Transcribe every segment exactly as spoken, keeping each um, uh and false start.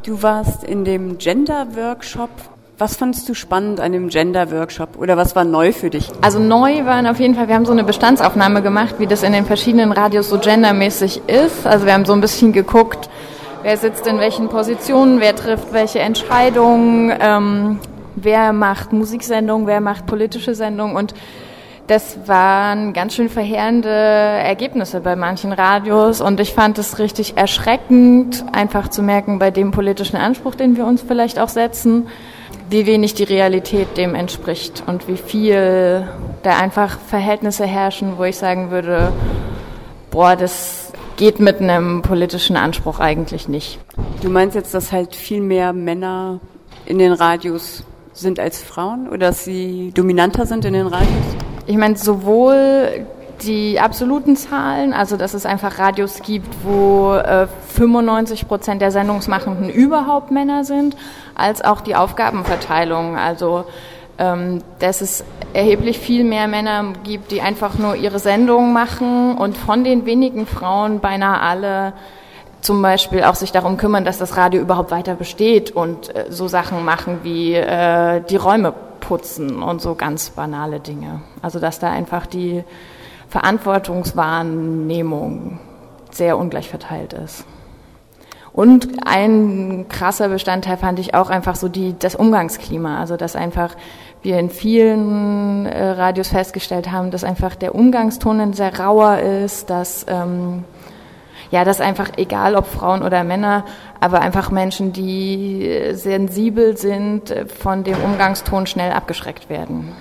Du warst in dem Gender-Workshop. Was fandst du spannend an dem Gender-Workshop oder was war neu für dich? Also neu waren auf jeden Fall, wir haben so eine Bestandsaufnahme gemacht, wie das in den verschiedenen Radios so gendermäßig ist. Also wir haben so ein bisschen geguckt, wer sitzt in welchen Positionen, wer trifft welche Entscheidungen, ähm, wer macht Musiksendungen, wer macht politische Sendungen, und das waren ganz schön verheerende Ergebnisse bei manchen Radios, und ich fand es richtig erschreckend, einfach zu merken, bei dem politischen Anspruch, den wir uns vielleicht auch setzen, wie wenig die Realität dem entspricht und wie viel da einfach Verhältnisse herrschen, wo ich sagen würde, boah, das geht mit einem politischen Anspruch eigentlich nicht. Du meinst jetzt, dass halt viel mehr Männer in den Radios sind als Frauen oder dass sie dominanter sind in den Radios? Ich meine, sowohl die absoluten Zahlen, also dass es einfach Radios gibt, wo äh, fünfundneunzig Prozent der Sendungsmachenden überhaupt Männer sind, als auch die Aufgabenverteilung. Also ähm, dass es erheblich viel mehr Männer gibt, die einfach nur ihre Sendungen machen, und von den wenigen Frauen beinahe alle zum Beispiel auch sich darum kümmern, dass das Radio überhaupt weiter besteht und äh, so Sachen machen wie äh, die Räume putzen und so ganz banale Dinge. Also dass da einfach die Verantwortungswahrnehmung sehr ungleich verteilt ist. Und ein krasser Bestandteil fand ich auch einfach so die, das Umgangsklima. Also dass einfach wir in vielen äh, Radios festgestellt haben, dass einfach der Umgangston ein sehr rauer ist, dass ähm, ja, dass einfach, egal ob Frauen oder Männer, aber einfach Menschen, die sensibel sind, von dem Umgangston schnell abgeschreckt werden.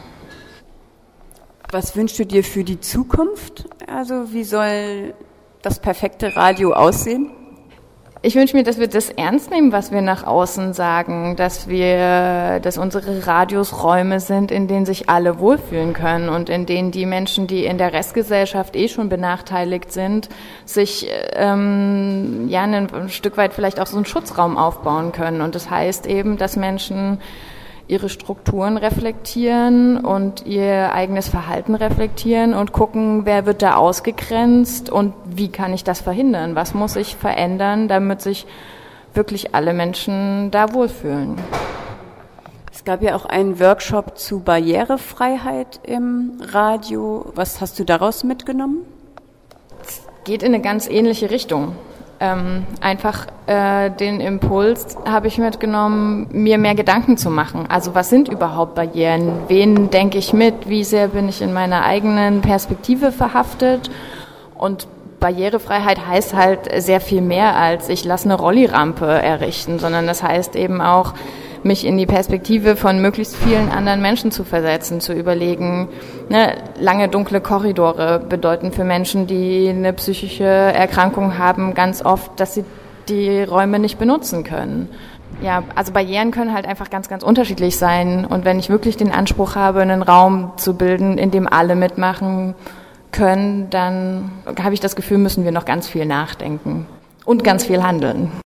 Was wünschst du dir für die Zukunft? Also wie soll das perfekte Radio aussehen? Ich wünsche mir, dass wir das ernst nehmen, was wir nach außen sagen, dass wir, dass unsere Radios Räume sind, in denen sich alle wohlfühlen können und in denen die Menschen, die in der Restgesellschaft eh schon benachteiligt sind, sich ähm, ja ein, ein Stück weit vielleicht auch so einen Schutzraum aufbauen können. Und das heißt eben, dass Menschen ihre Strukturen reflektieren und ihr eigenes Verhalten reflektieren und gucken, wer wird da ausgegrenzt und wie kann ich das verhindern? Was muss ich verändern, damit sich wirklich alle Menschen da wohlfühlen? Es gab ja auch einen Workshop zu Barrierefreiheit im Radio. Was hast du daraus mitgenommen? Es geht in eine ganz ähnliche Richtung. Ähm, einfach äh, den Impuls habe ich mitgenommen, mir mehr Gedanken zu machen. Also was sind überhaupt Barrieren? Wen denke ich mit? Wie sehr bin ich in meiner eigenen Perspektive verhaftet? Und Barrierefreiheit heißt halt sehr viel mehr als ich lasse eine Rollirampe errichten, sondern das heißt eben auch, mich in die Perspektive von möglichst vielen anderen Menschen zu versetzen, zu überlegen, ne, lange dunkle Korridore bedeuten für Menschen, die eine psychische Erkrankung haben, ganz oft, dass sie die Räume nicht benutzen können. Ja, also Barrieren können halt einfach ganz, ganz unterschiedlich sein. Und wenn ich wirklich den Anspruch habe, einen Raum zu bilden, in dem alle mitmachen können, dann habe ich das Gefühl, müssen wir noch ganz viel nachdenken und ganz viel handeln.